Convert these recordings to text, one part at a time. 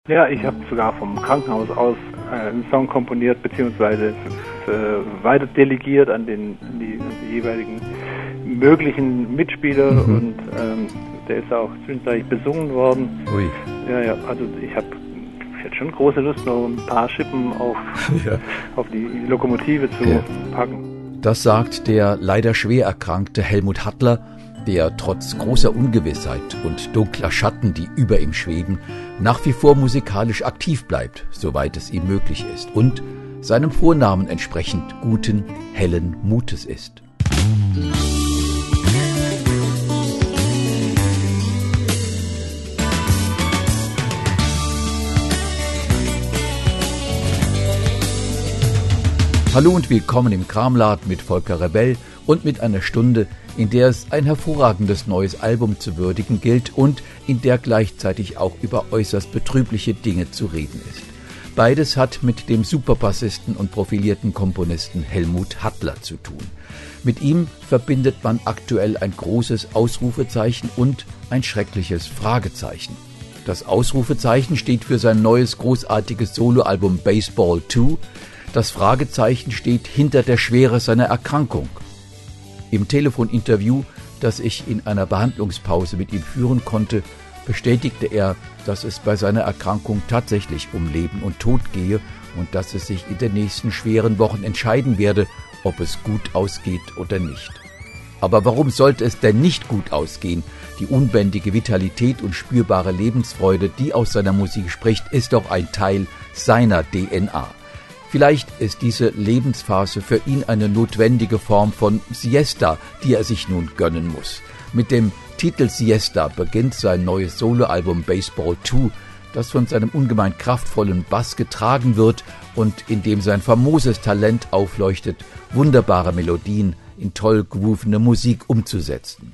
Ja, ich habe sogar vom Krankenhaus aus einen Song komponiert, beziehungsweise weiter delegiert an die jeweiligen möglichen Mitspieler und der ist auch zwischenzeitlich besungen worden. Ui. Ja, also ich hätte schon große Lust, noch ein paar Schippen auf die Lokomotive zu packen. Das sagt der leider schwer erkrankte Helmut Hattler, der trotz großer Ungewissheit und dunkler Schatten, die über ihm schweben, nach wie vor musikalisch aktiv bleibt, soweit es ihm möglich ist, und seinem Vornamen entsprechend guten, hellen Mutes ist. Hallo und willkommen im Kramladen mit Volker Rebell und mit einer Stunde, in der es ein hervorragendes neues Album zu würdigen gilt und in der gleichzeitig auch über äußerst betrübliche Dinge zu reden ist. Beides hat mit dem Superbassisten und profilierten Komponisten Helmut Hattler zu tun. Mit ihm verbindet man aktuell ein großes Ausrufezeichen und ein schreckliches Fragezeichen. Das Ausrufezeichen steht für sein neues großartiges Soloalbum Baseball 2. Das Fragezeichen steht hinter der Schwere seiner Erkrankung. Im Telefoninterview, das ich in einer Behandlungspause mit ihm führen konnte, bestätigte er, dass es bei seiner Erkrankung tatsächlich um Leben und Tod gehe und dass es sich in den nächsten schweren Wochen entscheiden werde, ob es gut ausgeht oder nicht. Aber warum sollte es denn nicht gut ausgehen? Die unbändige Vitalität und spürbare Lebensfreude, die aus seiner Musik spricht, ist doch ein Teil seiner DNA. Vielleicht ist diese Lebensphase für ihn eine notwendige Form von Siesta, die er sich nun gönnen muss. Mit dem Titel Siesta beginnt sein neues Soloalbum Baseball 2, das von seinem ungemein kraftvollen Bass getragen wird und in dem sein famoses Talent aufleuchtet, wunderbare Melodien in toll groovende Musik umzusetzen.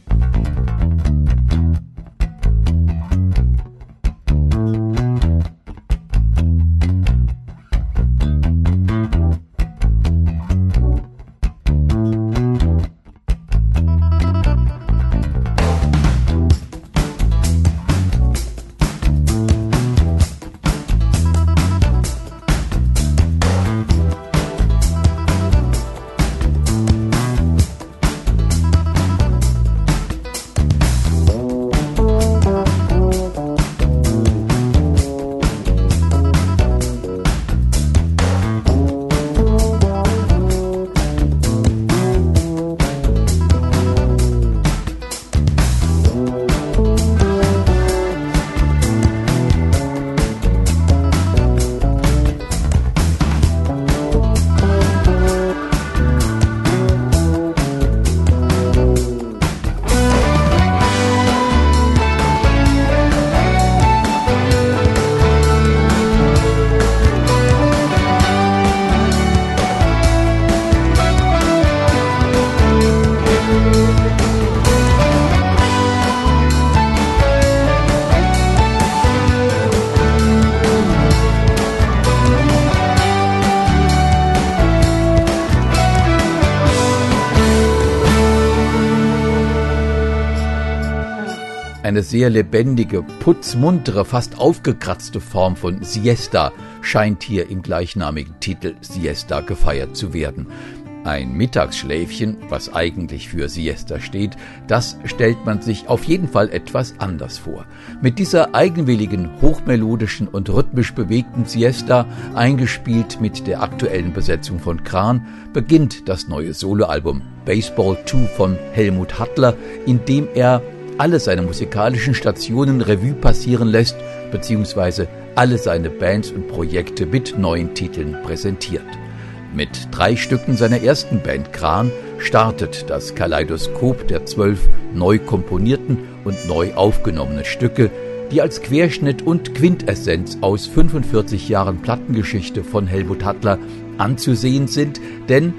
Eine sehr lebendige, putzmuntere, fast aufgekratzte Form von Siesta scheint hier im gleichnamigen Titel Siesta gefeiert zu werden. Ein Mittagsschläfchen, was eigentlich für Siesta steht, das stellt man sich auf jeden Fall etwas anders vor. Mit dieser eigenwilligen, hochmelodischen und rhythmisch bewegten Siesta, eingespielt mit der aktuellen Besetzung von Kran, beginnt das neue Soloalbum Baseball 2 von Helmut Hattler, in dem er alle seine musikalischen Stationen Revue passieren lässt, beziehungsweise alle seine Bands und Projekte mit neuen Titeln präsentiert. Mit 3 Stücken seiner ersten Band Kran startet das Kaleidoskop der 12 neu komponierten und neu aufgenommenen Stücke, die als Querschnitt und Quintessenz aus 45 Jahren Plattengeschichte von Helmut Hattler anzusehen sind, denn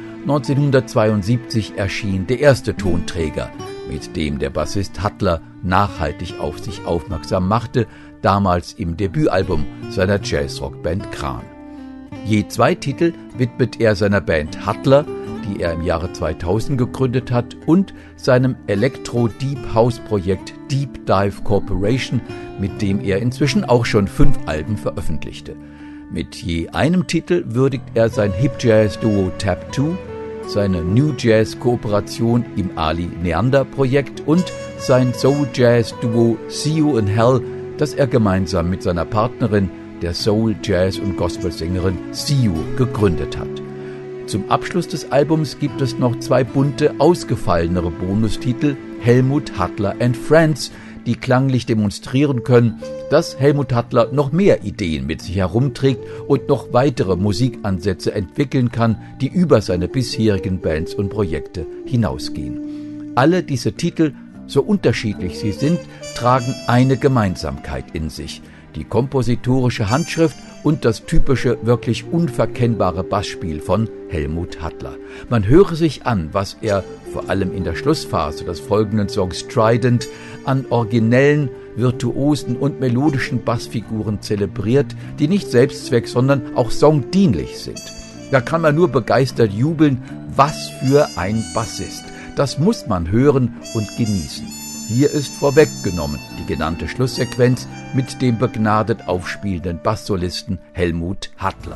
1972 erschien der erste Tonträger, mit dem der Bassist Hattler nachhaltig auf sich aufmerksam machte, damals im Debütalbum seiner Jazzrock-Band Kran. Je 2 Titel widmet er seiner Band Hattler, die er im Jahre 2000 gegründet hat, und seinem Elektro-Deep-House-Projekt Deep Dive Corporation, mit dem er inzwischen auch schon 5 Alben veröffentlichte. Mit je einem Titel würdigt er sein Hip-Jazz-Duo Tap 2, seine New Jazz-Kooperation im Ali Neander-Projekt und sein Soul-Jazz-Duo See You in Hell, das er gemeinsam mit seiner Partnerin, der Soul-, Jazz- und Gospelsängerin Siu, gegründet hat. Zum Abschluss des Albums gibt es noch 2 bunte, ausgefallenere Bonustitel, Helmut Hattler and Friends, die klanglich demonstrieren können, dass Helmut Hattler noch mehr Ideen mit sich herumträgt und noch weitere Musikansätze entwickeln kann, die über seine bisherigen Bands und Projekte hinausgehen. Alle diese Titel, so unterschiedlich sie sind, tragen eine Gemeinsamkeit in sich: die kompositorische Handschrift und das typische, wirklich unverkennbare Bassspiel von Helmut Hattler. Man höre sich an, was er vor allem in der Schlussphase des folgenden Songs Trident an originellen, virtuosen und melodischen Bassfiguren zelebriert, die nicht Selbstzweck, sondern auch songdienlich sind. Da kann man nur begeistert jubeln: was für ein Bassist! Das muss man hören und genießen. Hier ist vorweggenommen die genannte Schlusssequenz mit dem begnadet aufspielenden Basssolisten Helmut Hattler.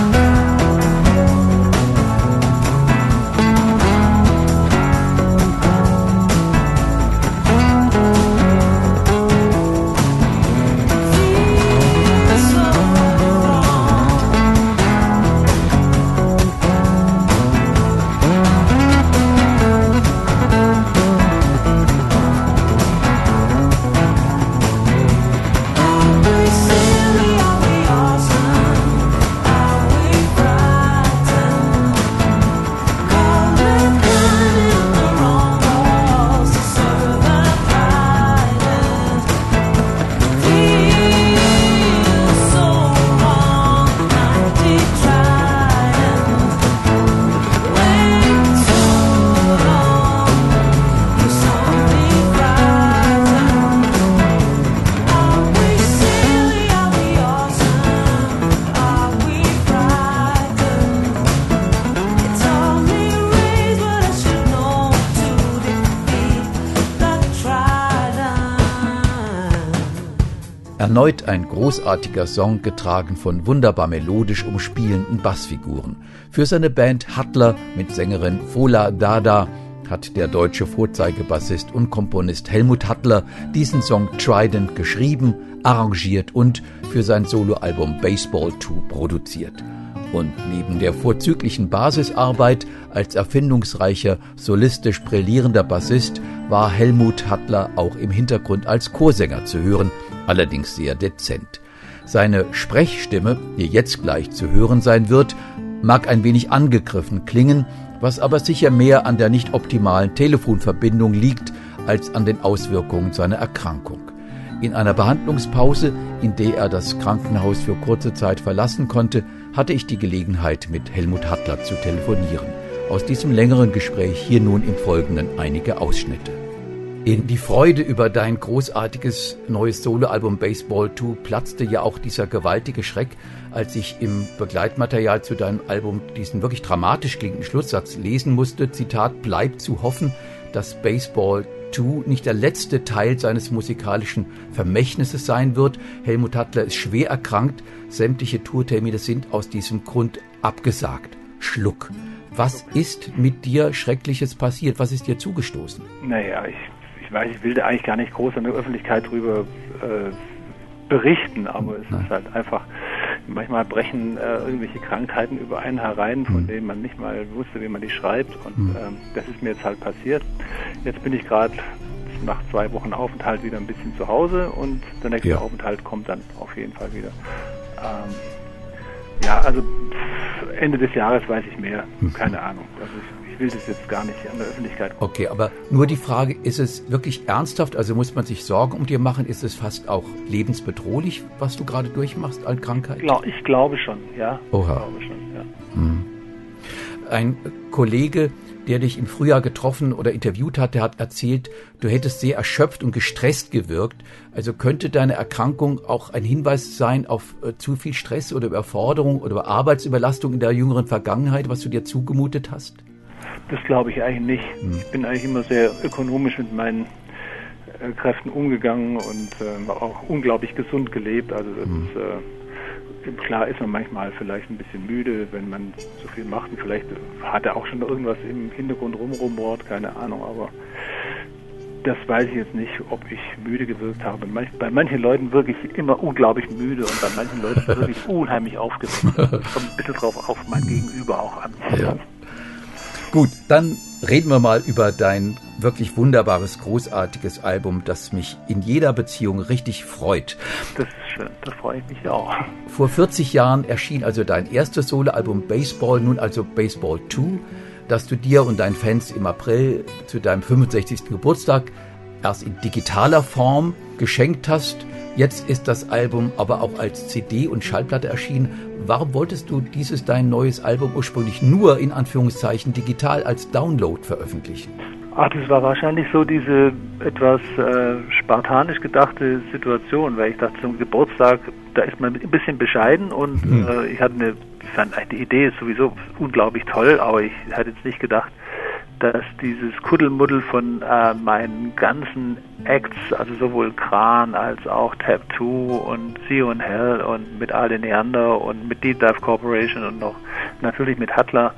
Erneut ein großartiger Song, getragen von wunderbar melodisch umspielenden Bassfiguren. Für seine Band Hattler mit Sängerin Fola Dada hat der deutsche Vorzeigebassist und Komponist Helmut Hattler diesen Song Trident geschrieben, arrangiert und für sein Soloalbum Baseball 2 produziert. Und neben der vorzüglichen Basisarbeit als erfindungsreicher, solistisch brillierender Bassist war Helmut Hattler auch im Hintergrund als Chorsänger zu hören, allerdings sehr dezent. Seine Sprechstimme, die jetzt gleich zu hören sein wird, mag ein wenig angegriffen klingen, was aber sicher mehr an der nicht optimalen Telefonverbindung liegt, als an den Auswirkungen seiner Erkrankung. In einer Behandlungspause, in der er das Krankenhaus für kurze Zeit verlassen konnte, hatte ich die Gelegenheit, mit Helmut Hattler zu telefonieren. Aus diesem längeren Gespräch hier nun im Folgenden einige Ausschnitte. In die Freude über dein großartiges neues Soloalbum Baseball 2 platzte ja auch dieser gewaltige Schreck, als ich im Begleitmaterial zu deinem Album diesen wirklich dramatisch klingenden Schlusssatz lesen musste, Zitat: bleibt zu hoffen, dass Baseball 2 nicht der letzte Teil seines musikalischen Vermächtnisses sein wird. Helmut Hattler ist schwer erkrankt, sämtliche Tourtermine sind aus diesem Grund abgesagt. Schluck. Was ist mit dir Schreckliches passiert? Was ist dir zugestoßen? Naja, ich will da eigentlich gar nicht groß an der Öffentlichkeit drüber berichten, aber es ist halt einfach, manchmal brechen irgendwelche Krankheiten über einen herein, von denen man nicht mal wusste, wie man die schreibt, und das ist mir jetzt halt passiert. Jetzt bin ich gerade nach 2 Wochen Aufenthalt wieder ein bisschen zu Hause und der nächste Aufenthalt kommt dann auf jeden Fall wieder. Also Ende des Jahres weiß ich mehr, keine Ahnung. Also ich will das jetzt gar nicht an der Öffentlichkeit. Okay, aber nur die Frage, ist es wirklich ernsthaft? Also muss man sich Sorgen um dir machen? Ist es fast auch lebensbedrohlich, was du gerade durchmachst an Krankheit? Ich glaube schon, ja. Oha. Ich glaube schon, ja. Ein Kollege, der dich im Frühjahr getroffen oder interviewt hat, der hat erzählt, du hättest sehr erschöpft und gestresst gewirkt. Also könnte deine Erkrankung auch ein Hinweis sein auf zu viel Stress oder Überforderung oder Arbeitsüberlastung in der jüngeren Vergangenheit, was du dir zugemutet hast? Das glaube ich eigentlich nicht. Ich bin eigentlich immer sehr ökonomisch mit meinen Kräften umgegangen und auch unglaublich gesund gelebt. Also das ist, klar ist man manchmal vielleicht ein bisschen müde, wenn man so viel macht. Und vielleicht hat er auch schon irgendwas im Hintergrund rumort, keine Ahnung, aber das weiß ich jetzt nicht, ob ich müde gewirkt habe. Bei manchen Leuten wirke ich immer unglaublich müde und bei manchen Leuten wirklich unheimlich aufgeweckt. Das kommt ein bisschen drauf auf mein Gegenüber auch an. Ja. Gut, dann reden wir mal über dein wirklich wunderbares, großartiges Album, das mich in jeder Beziehung richtig freut. Das ist schön, da freue ich mich auch. Vor 40 Jahren erschien also dein erstes Soloalbum Baseball, nun also Baseball 2, das du dir und deinen Fans im April zu deinem 65. Geburtstag erst in digitaler Form geschenkt hast. Jetzt ist das Album aber auch als CD und Schallplatte erschienen. Warum wolltest du dein neues Album ursprünglich nur in Anführungszeichen digital als Download veröffentlichen? Das war wahrscheinlich so diese etwas spartanisch gedachte Situation, weil ich dachte, zum Geburtstag, da ist man ein bisschen bescheiden und ich fand die Idee ist sowieso unglaublich toll, aber ich hatte jetzt nicht gedacht, dass dieses Kuddelmuddel von meinen ganzen Acts, also sowohl Kran als auch Tab 2 und See You in Hell und mit Ale Neander und mit Deep Dive Corporation und noch natürlich mit Hattler,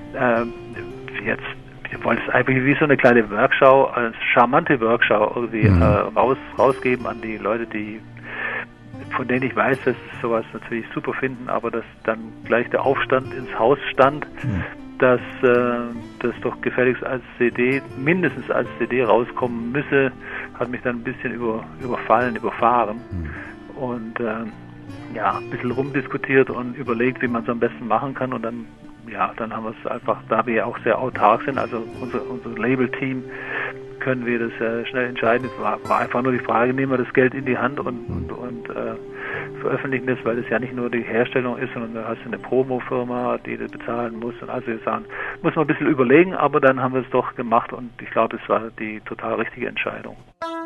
wir wollten es einfach wie so eine kleine Workschau, eine charmante Workschau irgendwie rausgeben an die Leute, von denen ich weiß, dass sie sowas natürlich super finden, aber dass dann gleich der Aufstand ins Haus stand, dass das doch gefälligst als CD, mindestens als CD rauskommen müsse, hat mich dann ein bisschen überfahren und ein bisschen rumdiskutiert und überlegt, wie man es am besten machen kann und dann haben wir es einfach, da wir ja auch sehr autark sind, also unser Label-Team, können wir das schnell entscheiden. Es war einfach nur die Frage, nehmen wir das Geld in die Hand und veröffentlichen das, weil es ja nicht nur die Herstellung ist, sondern da hast du eine Promo-Firma, die du bezahlen musst. Und also wir sagen, muss man ein bisschen überlegen, aber dann haben wir es doch gemacht und ich glaube, es war die total richtige Entscheidung.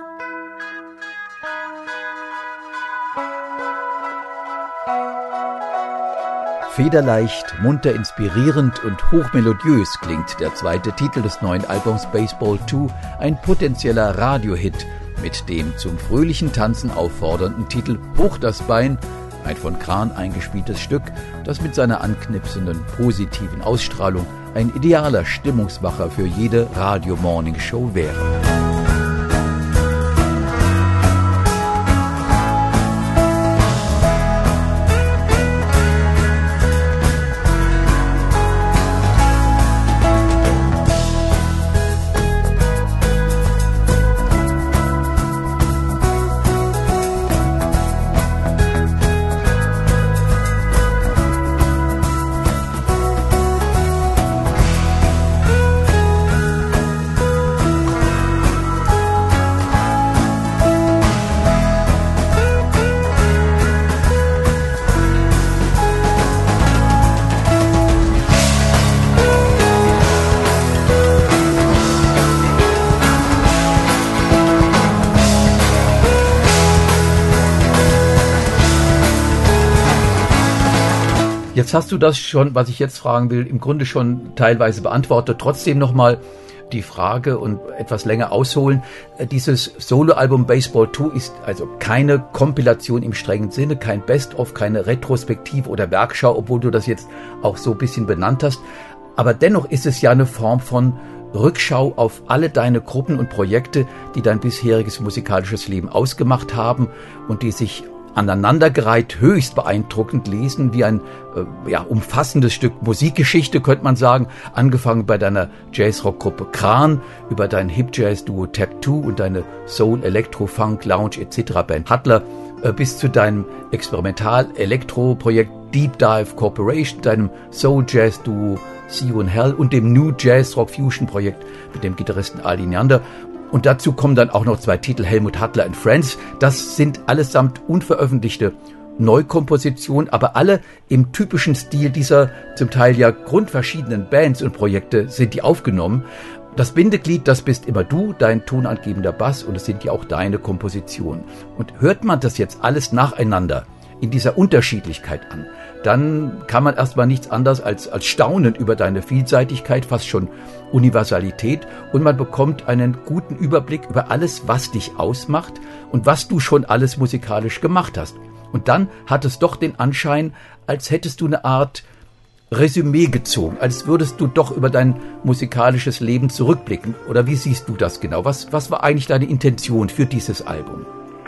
Federleicht, munter inspirierend und hochmelodiös klingt der zweite Titel des neuen Albums Baseball 2, ein potenzieller Radiohit mit dem zum fröhlichen Tanzen auffordernden Titel Hoch das Bein, ein von Kran eingespieltes Stück, das mit seiner anknipsenden, positiven Ausstrahlung ein idealer Stimmungsmacher für jede Radio-Morning-Show wäre. Jetzt hast du das schon, was ich jetzt fragen will, im Grunde schon teilweise beantwortet. Trotzdem nochmal die Frage und etwas länger ausholen. Dieses Soloalbum Baseball 2 ist also keine Kompilation im strengen Sinne, kein Best-of, keine Retrospektive oder Werkschau, obwohl du das jetzt auch so ein bisschen benannt hast. Aber dennoch ist es ja eine Form von Rückschau auf alle deine Gruppen und Projekte, die dein bisheriges musikalisches Leben ausgemacht haben und die sich aneinandergereiht höchst beeindruckend lesen, wie ein umfassendes Stück Musikgeschichte, könnte man sagen, angefangen bei deiner Jazz-Rock-Gruppe Kran, über dein Hip-Jazz-Duo Tab 2 und deine Soul, Electro, Funk, Lounge etc. Band Hattler, bis zu deinem Experimental-Elektro-Projekt Deep Dive Corporation, deinem Soul-Jazz-Duo See You in Hell und dem New Jazz-Rock-Fusion-Projekt mit dem Gitarristen Ali Neander. Und dazu kommen dann auch noch 2 Titel, Helmut Hattler and Friends. Das sind allesamt unveröffentlichte Neukompositionen, aber alle im typischen Stil dieser zum Teil ja grundverschiedenen Bands und Projekte sind die aufgenommen. Das Bindeglied, das bist immer du, dein tonangebender Bass und es sind ja auch deine Kompositionen. Und hört man das jetzt alles nacheinander, in dieser Unterschiedlichkeit an, dann kann man erstmal nichts anderes als staunen über deine Vielseitigkeit, fast schon Universalität, und man bekommt einen guten Überblick über alles, was dich ausmacht und was du schon alles musikalisch gemacht hast. Und dann hat es doch den Anschein, als hättest du eine Art Resümee gezogen, als würdest du doch über dein musikalisches Leben zurückblicken. Oder wie siehst du das genau? Was war eigentlich deine Intention für dieses Album?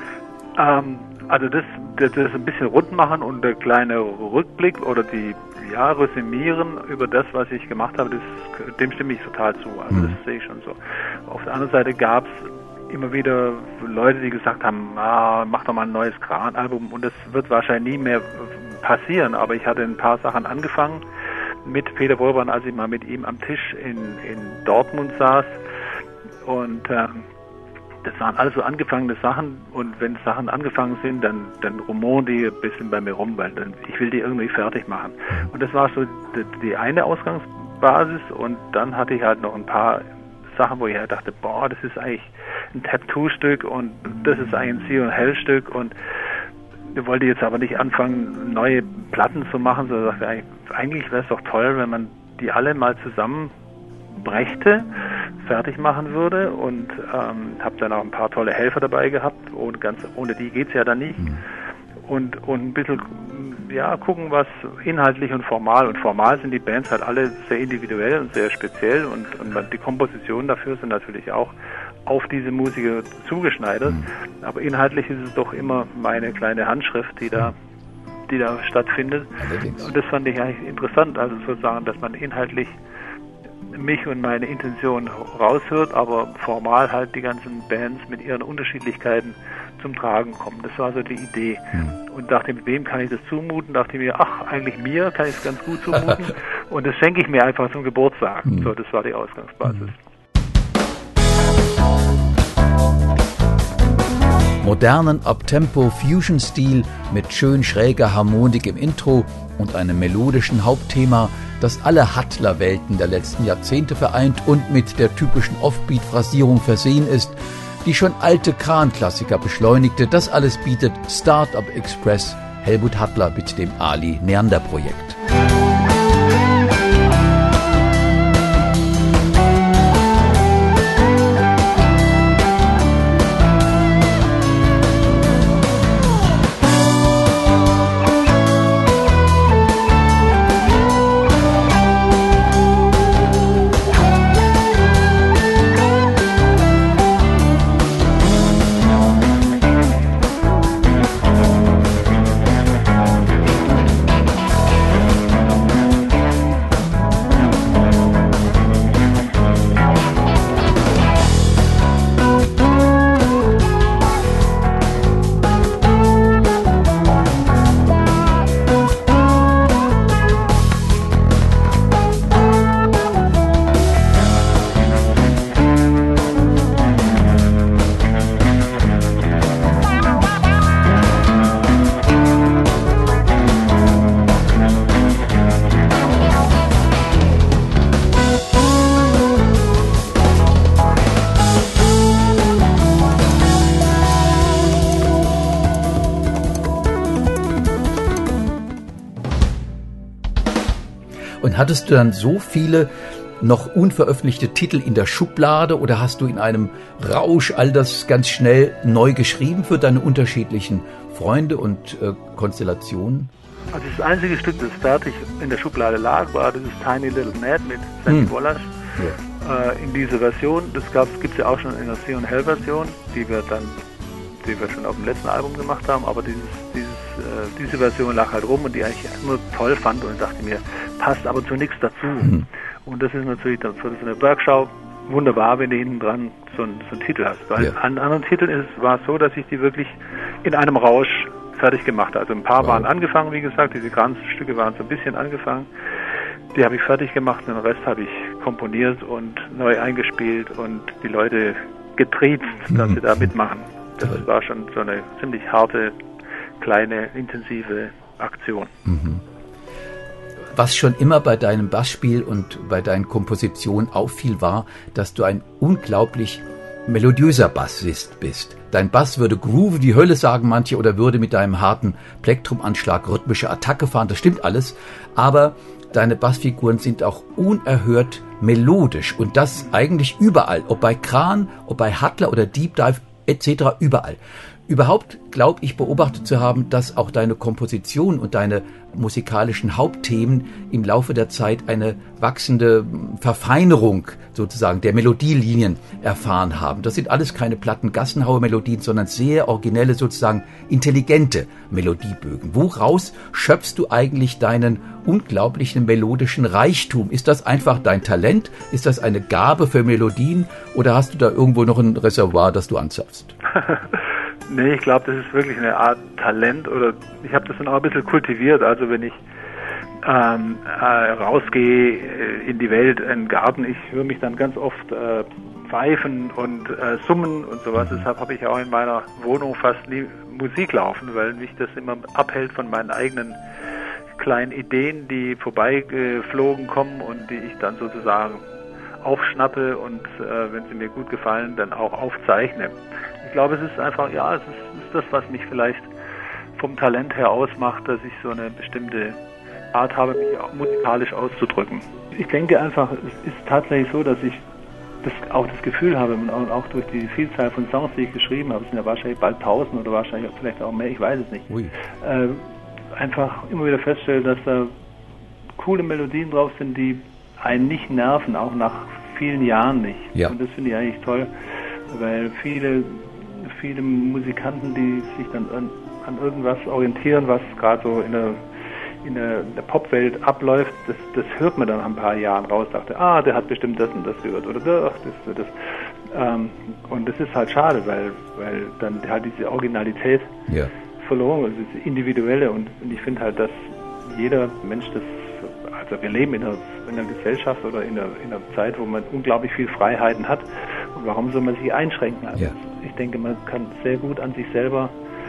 Also das ein bisschen rund machen und der kleine Rückblick oder resümieren über das, was ich gemacht habe, dem stimme ich total zu. Also das sehe ich schon so. Auf der anderen Seite gab es immer wieder Leute, die gesagt haben, mach doch mal ein neues Kran-Album, und das wird wahrscheinlich nie mehr passieren, aber ich hatte ein paar Sachen angefangen mit Peter Wohlborn, als ich mal mit ihm am Tisch in Dortmund saß, und das waren alles so angefangene Sachen, und wenn Sachen angefangen sind, dann rumoren die ein bisschen bei mir rum, weil ich will die irgendwie fertig machen. Und das war so die eine Ausgangsbasis, und dann hatte ich halt noch ein paar Sachen, wo ich halt dachte, das ist eigentlich ein Tattoo-Stück und das ist eigentlich ein Sea- und Hell-Stück, und ich wollte jetzt aber nicht anfangen, neue Platten zu machen, sondern dachte, eigentlich wäre es doch toll, wenn man die alle mal zusammenbrächte, fertig machen würde, und habe dann auch ein paar tolle Helfer dabei gehabt, ohne die geht's ja dann nicht. Und ein bisschen gucken, was inhaltlich und formal sind die Bands halt alle sehr individuell und sehr speziell, und die Kompositionen dafür sind natürlich auch auf diese Musiker zugeschneidert, aber inhaltlich ist es doch immer meine kleine Handschrift, die da stattfindet. Allerdings. Und das fand ich eigentlich interessant, also sozusagen, dass man inhaltlich mich und meine Intention raushört, aber formal halt die ganzen Bands mit ihren Unterschiedlichkeiten zum Tragen kommen. Das war so die Idee. Und dachte, mit wem kann ich das zumuten? Dachte mir, eigentlich mir kann ich es ganz gut zumuten. Und das schenke ich mir einfach zum Geburtstag. So, das war die Ausgangsbasis. Modernen Uptempo-Fusion-Stil mit schön schräger Harmonik im Intro und einem melodischen Hauptthema, das alle Hattler-Welten der letzten Jahrzehnte vereint und mit der typischen Offbeat-Phrasierung versehen ist, die schon alte Kran-Klassiker beschleunigte. Das alles bietet Startup Express Helmut Hattler mit dem Ali Neander Projekt. Und hattest du dann so viele noch unveröffentlichte Titel in der Schublade, oder hast du in einem Rausch all das ganz schnell neu geschrieben für deine unterschiedlichen Freunde und Konstellationen? Also das einzige Stück, das fertig in der Schublade lag, war dieses Tiny Little Mad mit Sandy Wallace. Ja. In dieser Version, das gibt's ja auch schon in der Sea- und Hell-Version, die wir schon auf dem letzten Album gemacht haben, aber diese Version lag halt rum und die eigentlich nur toll fand, und dachte mir, passt aber zu nichts dazu. Und das ist natürlich dann für so eine Workshop wunderbar, wenn du hinten dran so einen Titel hast. Weil an anderen Titeln war es so, dass ich die wirklich in einem Rausch fertig gemacht habe. Also ein paar waren angefangen, wie gesagt, diese ganzen Stücke waren so ein bisschen angefangen. Die habe ich fertig gemacht, den Rest habe ich komponiert und neu eingespielt und die Leute getriezt, dass sie da mitmachen. Das war schon so eine ziemlich harte, kleine, intensive Aktion. Was schon immer bei deinem Bassspiel und bei deinen Kompositionen auffiel, war, dass du ein unglaublich melodiöser Bassist bist. Dein Bass würde Groove die Hölle, sagen manche, oder würde mit deinem harten Plektrumanschlag rhythmische Attacke fahren. Das stimmt alles, aber deine Bassfiguren sind auch unerhört melodisch und das eigentlich überall, ob bei Kran, ob bei Hattler oder Deep Dive etc., überall. Überhaupt glaube ich beobachtet zu haben, dass auch deine Komposition und deine musikalischen Hauptthemen im Laufe der Zeit eine wachsende Verfeinerung sozusagen der Melodielinien erfahren haben. Das sind alles keine platten Gassenhauer-Melodien, sondern sehr originelle, sozusagen intelligente Melodiebögen. Woraus schöpfst du eigentlich deinen unglaublichen melodischen Reichtum? Ist das einfach dein Talent? Ist das eine Gabe für Melodien? Oder hast du da irgendwo noch ein Reservoir, das du anzapfst? Nee, ich glaube, das ist wirklich eine Art Talent, oder ich habe das dann auch ein bisschen kultiviert. Also wenn ich rausgehe in die Welt, in den Garten, ich höre mich dann ganz oft pfeifen und summen und sowas. Deshalb habe ich auch in meiner Wohnung fast nie Musik laufen, weil mich das immer abhält von meinen eigenen kleinen Ideen, die vorbeigeflogen kommen und die ich dann sozusagen aufschnappe und wenn sie mir gut gefallen, dann auch aufzeichne. Ich glaube, es ist einfach, ja, es ist das, was mich vielleicht vom Talent her ausmacht, dass ich so eine bestimmte Art habe, mich auch musikalisch auszudrücken. Ich denke einfach, es ist tatsächlich so, dass ich auch das Gefühl habe, und auch durch die Vielzahl von Songs, die ich geschrieben habe, es sind ja wahrscheinlich bald 1000 oder wahrscheinlich vielleicht auch mehr, ich weiß es nicht, einfach immer wieder feststelle, dass da coole Melodien drauf sind, die einen nicht nerven, auch nach vielen Jahren nicht. Ja. Und das finde ich eigentlich toll, weil viele Musikanten, die sich dann an irgendwas orientieren, was gerade so in der Popwelt abläuft, das hört man dann nach ein paar Jahren raus, dachte, der hat bestimmt das und das gehört oder das. Und das ist halt schade, weil dann halt diese Originalität verloren ist, diese individuelle, und ich finde halt, dass jeder Mensch also wir leben in einer Gesellschaft oder in einer Zeit, wo man unglaublich viel Freiheiten hat, und warum soll man sich einschränken? Also ich denke, man kann sehr gut an sich selber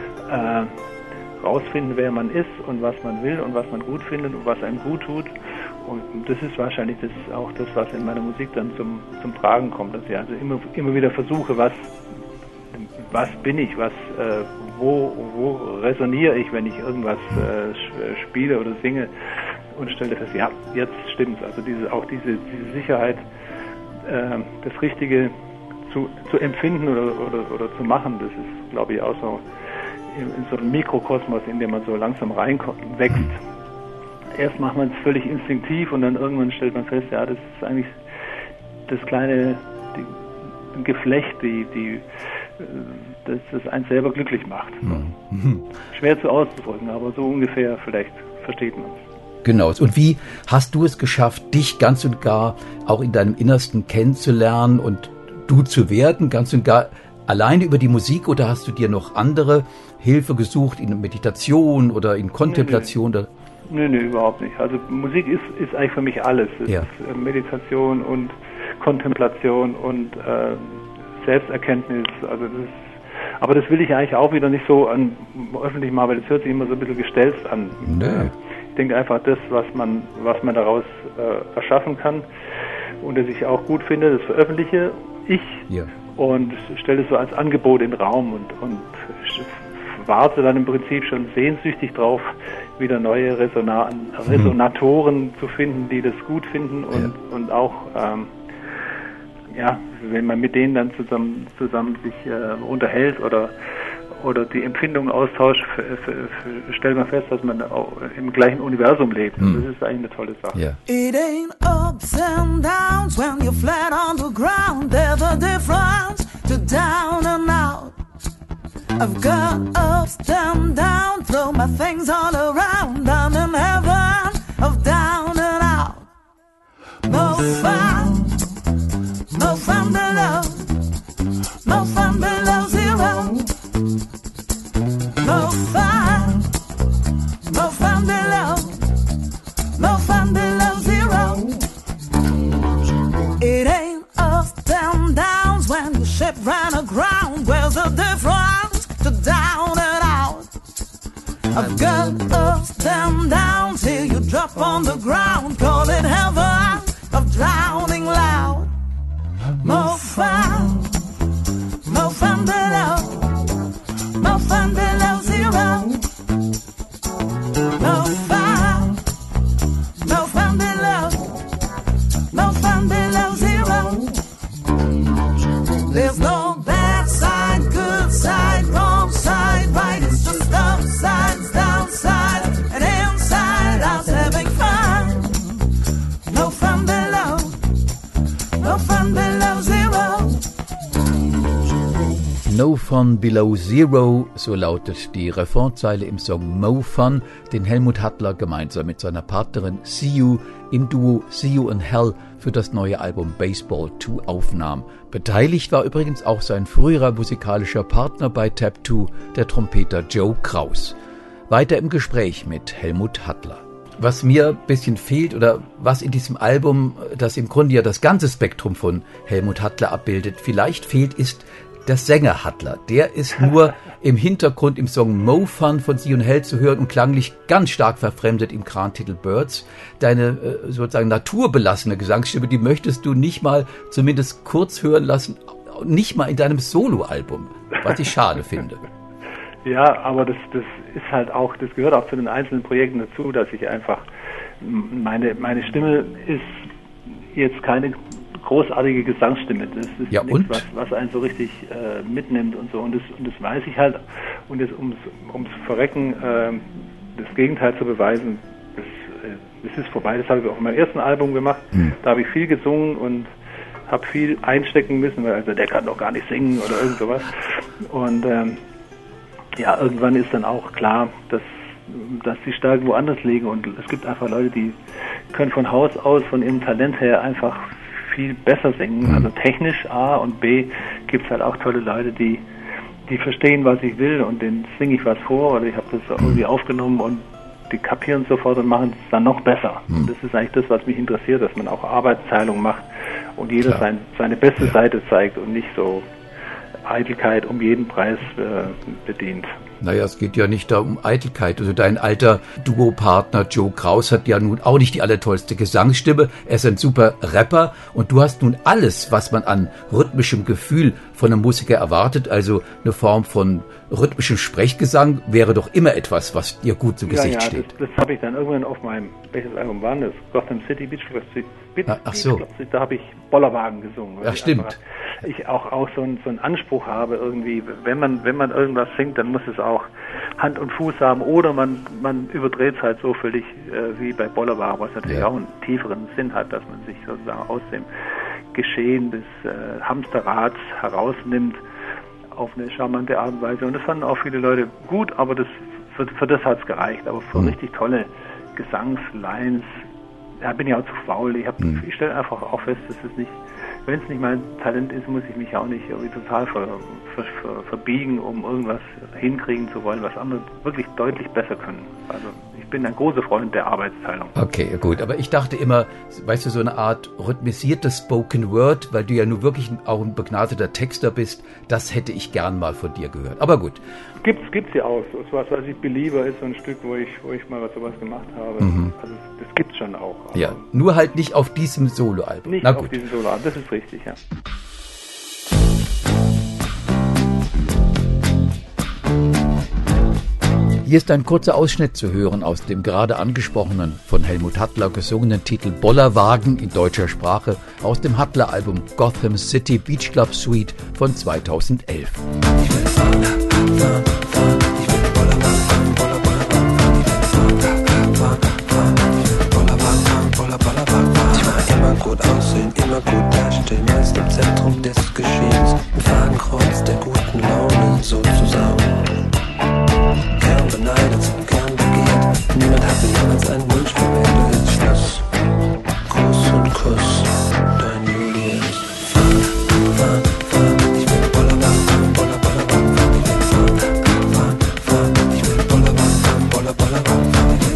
rausfinden, wer man ist und was man will und was man gut findet und was einem gut tut. Und das ist wahrscheinlich auch das, was in meiner Musik dann zum Tragen kommt, dass ich also immer wieder versuche, was bin ich, wo resoniere ich, wenn ich irgendwas spiele oder singe, und stelle fest, ja, jetzt stimmt's. Also diese Sicherheit, das Richtige zu empfinden oder zu machen, das ist, glaube ich, auch so in so einem Mikrokosmos, in dem man so langsam wächst. Erst macht man es völlig instinktiv und dann irgendwann stellt man fest, ja, das ist eigentlich das kleine Geflecht, das einen selber glücklich macht. Mhm. Schwer zu auszudrücken, aber so ungefähr vielleicht versteht man es. Genau. Und wie hast du es geschafft, dich ganz und gar auch in deinem Innersten kennenzulernen und du zu werden, ganz und gar alleine über die Musik, oder hast du dir noch andere Hilfe gesucht in Meditation oder in Kontemplation? Nee, überhaupt nicht. Also Musik ist eigentlich für mich alles. Es ist Meditation und Kontemplation und Selbsterkenntnis. Also aber das will ich eigentlich auch wieder nicht so öffentlich mal, weil das hört sich immer so ein bisschen gestelzt an. Nee. Ich denke einfach, das, was man daraus erschaffen kann und das ich auch gut finde, das veröffentliche ich und stelle es so als Angebot in den Raum und warte dann im Prinzip schon sehnsüchtig drauf, wieder neue Resonatoren zu finden, die das gut finden und auch wenn man mit denen dann zusammen sich unterhält oder die Empfindungen austauscht, stellt man fest, dass man auch im gleichen Universum lebt. Das ist eigentlich eine tolle Sache. Yeah. It ain't ups and downs when you're flat on the ground. There's a difference to down and out. I've got ups and downs, throw my things all around. I'm in heaven of down and out. No fun below. No fun below zero. No fun below. No fun below zero. It ain't ups and downs when the ship ran aground. Where's the difference to down and out? I've got ups and downs, here you drop on the ground. Call it heaven of drowning loud. No fun No Fun Below Zero, so lautet die Refrainzeile im Song Mo Fun, den Helmut Hattler gemeinsam mit seiner Partnerin See You im Duo See You in Hell für das neue Album Baseball 2 aufnahm. Beteiligt war übrigens auch sein früherer musikalischer Partner bei Tab 2, der Trompeter Joe Kraus. Weiter im Gespräch mit Helmut Hattler. Was mir ein bisschen fehlt oder was in diesem Album, das im Grunde ja das ganze Spektrum von Helmut Hattler abbildet, vielleicht fehlt, ist der Sänger Hattler. Der ist nur im Hintergrund im Song Mo Fun von See You in Hell zu hören und klanglich ganz stark verfremdet im Krantitel Birds. Deine sozusagen naturbelassene Gesangsstimme, die möchtest du nicht mal zumindest kurz hören lassen, nicht mal in deinem Soloalbum, was ich schade finde. Ja, aber das ist halt auch, das gehört auch zu den einzelnen Projekten dazu, dass ich einfach, meine Stimme ist jetzt keine großartige Gesangsstimme. Das ist ja, nichts, was einen so richtig mitnimmt und so. Und das weiß ich halt. Und das, ums Verrecken, das Gegenteil zu beweisen, das ist vorbei. Das habe ich auch in meinem ersten Album gemacht. Da habe ich viel gesungen und habe viel einstecken müssen, weil also der kann doch gar nicht singen oder irgend sowas. Und ja, irgendwann ist dann auch klar, dass die Stärken woanders liegen und es gibt einfach Leute, die können von Haus aus, von ihrem Talent her einfach viel besser singen, also technisch A und B gibt es halt auch tolle Leute, die verstehen, was ich will und denen singe ich was vor oder ich habe das irgendwie aufgenommen und die kapieren sofort und machen es dann noch besser. Und das ist eigentlich das, was mich interessiert, dass man auch Arbeitsteilung macht und jeder seine beste Seite zeigt und nicht so Eitelkeit um jeden Preis bedient. Naja, es geht ja nicht da um Eitelkeit. Also dein alter Duopartner Joe Kraus hat ja nun auch nicht die allertollste Gesangsstimme. Er ist ein super Rapper und du hast nun alles, was man an rhythmischem Gefühl von einem Musiker erwartet. Also eine Form von rhythmischem Sprechgesang wäre doch immer etwas, was dir gut zu Gesicht steht. Das habe ich dann irgendwann auf meinem, welches Album war das? Gotham City, Beach Club Street. Ach so. Da habe ich Bollerwagen gesungen. Ja, stimmt. Ich auch so einen Anspruch habe irgendwie, wenn man irgendwas singt, dann muss es auch Hand und Fuß haben oder man überdreht es halt so völlig wie bei Bollerwagen, was natürlich auch einen tieferen Sinn hat, dass man sich sozusagen aus dem Geschehen des Hamsterrads herausnimmt auf eine charmante Art und Weise. Und das fanden auch viele Leute gut, aber für das hat es gereicht. Aber für richtig tolle Gesangslines, da bin ich auch zu faul. Ich stelle einfach auch fest, dass es nicht, wenn es nicht mein Talent ist, muss ich mich auch nicht irgendwie total verbiegen, um irgendwas hinkriegen zu wollen, was andere wirklich deutlich besser können. Also ich bin ein großer Freund der Arbeitsteilung. Okay, gut. Aber ich dachte immer, weißt du, so eine Art rhythmisiertes Spoken Word, weil du ja nun wirklich auch ein begnadeter Texter bist, das hätte ich gern mal von dir gehört. Aber gut. Gibt's ja auch. So was, was ich Belieber ist so ein Stück, wo ich mal sowas gemacht habe. Also das gibt's schon auch. Also ja, nur halt nicht auf diesem Soloalbum. Nicht auf diesem Soloalbum, das ist richtig, ja. Hier ist ein kurzer Ausschnitt zu hören aus dem gerade angesprochenen, von Helmut Hattler gesungenen Titel Bollerwagen in deutscher Sprache aus dem Hattler-Album Gotham City Beach Club Suite von 2011. Gut aussehen, immer gut dastehen, meist im Zentrum des Geschehens, im Fadenkreuz der guten Laune sozusagen. Gern beneidet, gern begehrt, niemand hat mir jemals einen Wunsch verwendet. Schluss, Kuss und Kuss, dein Julius. Fahr, ich will Bollerwagen, Bollerwagen, fahr, ich will Bollerwagen, Bollerwagen,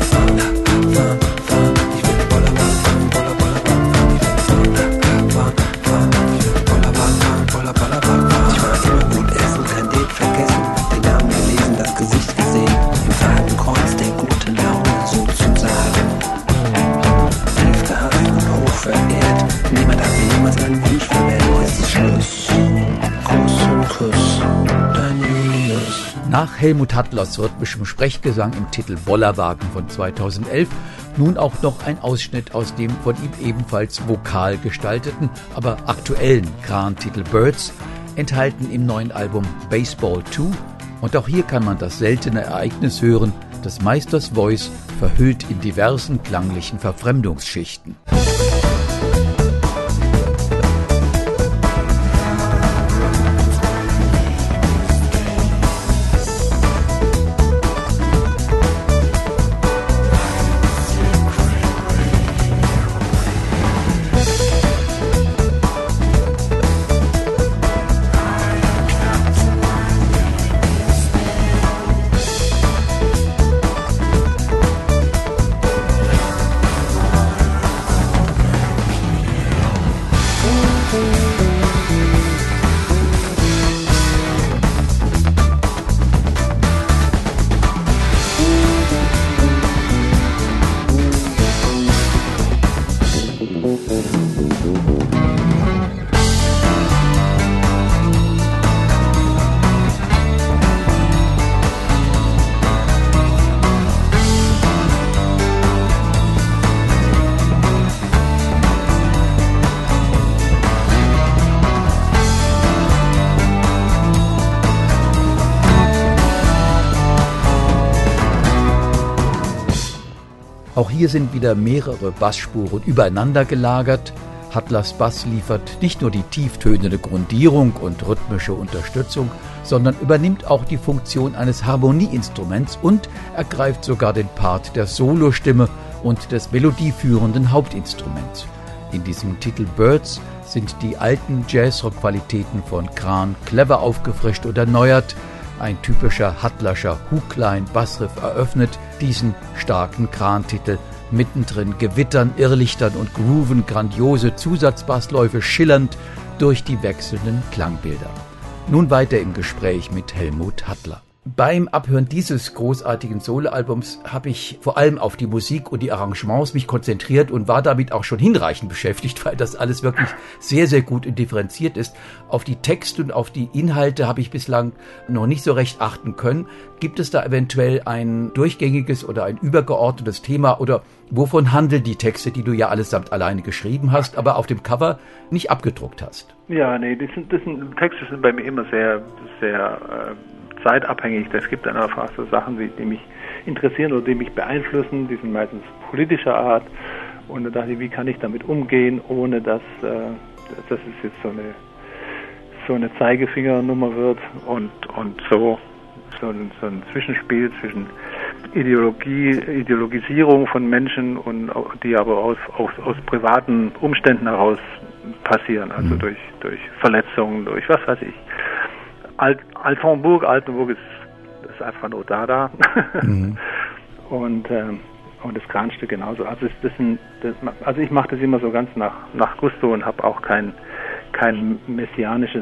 Nach Helmut Hattlers rhythmischem Sprechgesang im Titel Bollerwagen von 2011 nun auch noch ein Ausschnitt aus dem von ihm ebenfalls vokal gestalteten, aber aktuellen Kran-Titel Birds, enthalten im neuen Album Baseball 2. Und auch hier kann man das seltene Ereignis hören, des Meisters Voice verhüllt in diversen klanglichen Verfremdungsschichten. Auch hier sind wieder mehrere Bassspuren übereinander gelagert. Hatlers Bass liefert nicht nur die tieftönende Grundierung und rhythmische Unterstützung, sondern übernimmt auch die Funktion eines Harmonieinstruments und ergreift sogar den Part der Solostimme und des melodieführenden Hauptinstruments. In diesem Titel Birds sind die alten Jazzrock-Qualitäten von Kran clever aufgefrischt und erneuert. Ein typischer Hatlerscher Hookline-Bassriff eröffnet diesen starken Kran-Titel. Mittendrin gewittern, Irrlichtern und grooven grandiose Zusatzbassläufe schillernd durch die wechselnden Klangbilder. Nun weiter im Gespräch mit Helmut Hattler. Beim Abhören dieses großartigen Soloalbums habe ich vor allem auf die Musik und die Arrangements mich konzentriert und war damit auch schon hinreichend beschäftigt, weil das alles wirklich sehr, sehr gut differenziert ist. Auf die Texte und auf die Inhalte habe ich bislang noch nicht so recht achten können. Gibt es da eventuell ein durchgängiges oder ein übergeordnetes Thema oder wovon handeln die Texte, die du ja allesamt alleine geschrieben hast, aber auf dem Cover nicht abgedruckt hast? Ja, nee, die Texte sind bei mir immer sehr, sehr zeitabhängig. Es gibt dann einfach so Sachen, die mich interessieren oder die mich beeinflussen. Die sind meistens politischer Art. Und da dachte ich, wie kann ich damit umgehen, ohne dass das ist jetzt so eine Zeigefingernummer wird und so ein Zwischenspiel zwischen Ideologisierung von Menschen und die aber aus privaten Umständen heraus passieren, also durch Verletzungen, durch was weiß ich. Altenburg ist einfach nur da. Und das Kranstück genauso. Also ich mache das immer so ganz nach Gusto und habe auch kein messianisches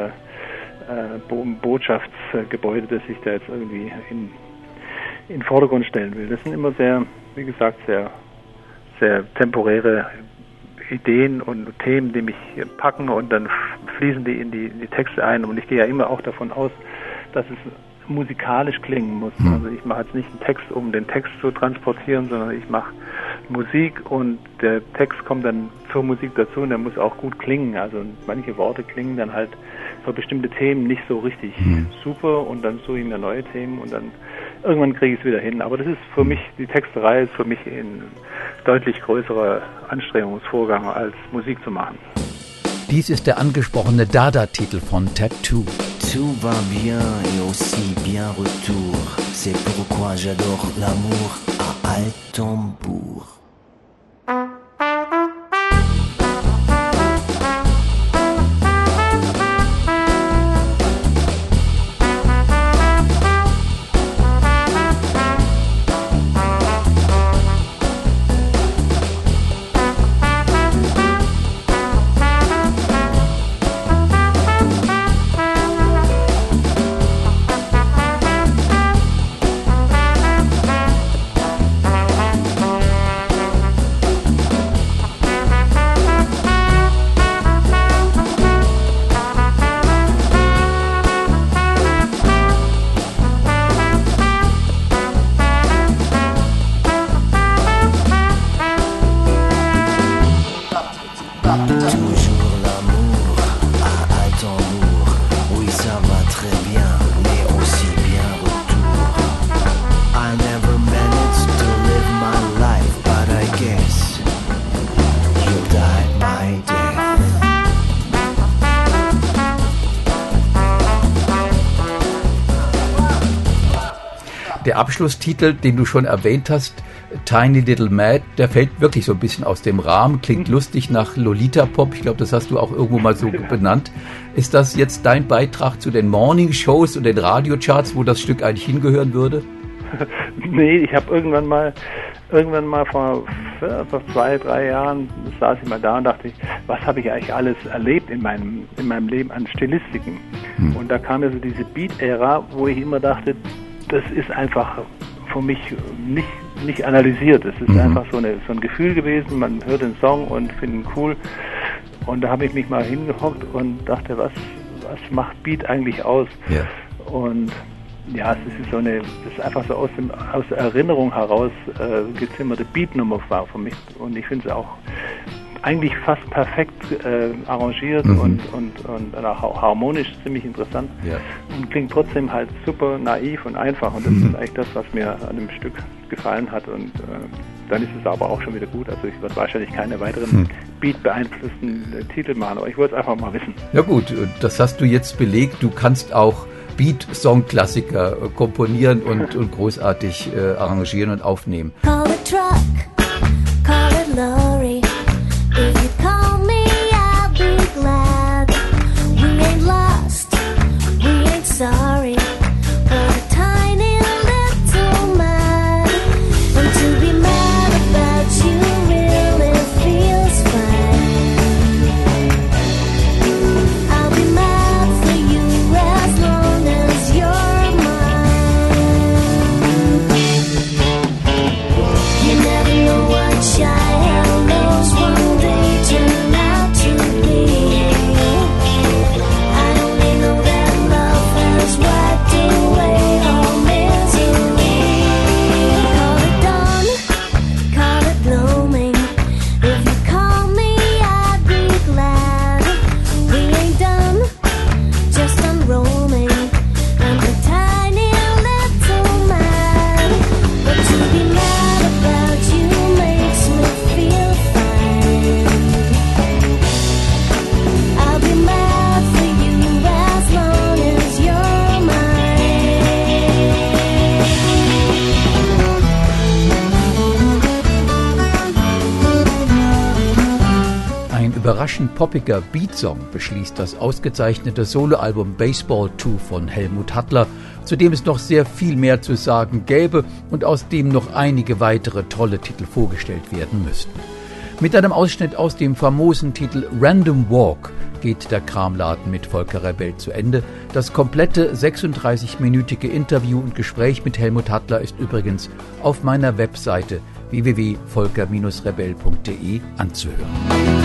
Botschaftsgebäude, das ich da jetzt irgendwie in den Vordergrund stellen will. Das sind immer sehr, wie gesagt, sehr, sehr temporäre Ideen und Themen, die mich packen und dann fließen die in die Texte ein und ich gehe ja immer auch davon aus, dass es musikalisch klingen muss. Also ich mache jetzt nicht einen Text, um den Text zu transportieren, sondern ich mache Musik und der Text kommt dann zur Musik dazu und der muss auch gut klingen. Also manche Worte klingen dann halt für bestimmte Themen nicht so richtig super und dann suche ich mir neue Themen und dann irgendwann kriege ich es wieder hin. Aber das ist für mich, die Texterei ist für mich ein deutlich größerer Anstrengungsvorgang als Musik zu machen. Dies ist der angesprochene Dada-Titel von Tattoo. Tout va bien et aussi bien retour. C'est pourquoi j'adore l'amour à Altenbourg. Der Abschlusstitel, den du schon erwähnt hast, Tiny Little Mad, der fällt wirklich so ein bisschen aus dem Rahmen, klingt lustig nach Lolita-Pop, ich glaube, das hast du auch irgendwo mal so benannt. Ist das jetzt dein Beitrag zu den Morning-Shows und den Radiocharts, wo das Stück eigentlich hingehören würde? Nee, ich habe irgendwann mal vor 2-3 Jahren saß ich mal da und dachte ich, was habe ich eigentlich alles erlebt in meinem Leben an Stilistiken? Und da kam ja so diese Beat-Ära, wo ich immer dachte, das ist einfach für mich nicht analysiert. Es ist einfach so ein Gefühl gewesen, man hört den Song und findet ihn cool. Und da habe ich mich mal hingehockt und dachte, was macht Beat eigentlich aus? Yeah. Und ja, das ist einfach so aus der Erinnerung heraus gezimmerte Beat-Nummer war für mich. Und ich finde es auch eigentlich fast perfekt arrangiert und auch harmonisch ziemlich interessant und klingt trotzdem halt super naiv und einfach und das ist eigentlich das, was mir an dem Stück gefallen hat und dann ist es aber auch schon wieder gut. Also ich werde wahrscheinlich keine weiteren Beat-beeinflussten Titel machen, aber ich wollte es einfach mal wissen. Ja gut, das hast du jetzt belegt. Du kannst auch Beat-Song-Klassiker komponieren und großartig arrangieren und aufnehmen. Call it truck, call it lorry. If you call me, I'll be glad. We ain't lost, we ain't sorry. But a tiny little mad. And to be mad about you really feels fine. I'll be mad for you as long as you're mine. You never know what shy hell knows one day turn out to be. I only know that love has wiped away all misery. Call it dawn, call it blooming. If you call me, I'd be glad. We ain't done, just unroaming. I'm a tiny little man, but to be mad about you makes me feel fine. I'll be mad for you as long as you're mine. Ein überraschend poppiger Beatsong beschließt das ausgezeichnete Soloalbum Baseball 2 von Helmut Hattler, zu dem es noch sehr viel mehr zu sagen gäbe und aus dem noch einige weitere tolle Titel vorgestellt werden müssten. Mit einem Ausschnitt aus dem famosen Titel Random Walk geht der Kramladen mit Volker Rebell zu Ende. Das komplette 36-minütige Interview und Gespräch mit Helmut Hattler ist übrigens auf meiner Webseite www.volker-rebell.de anzuhören.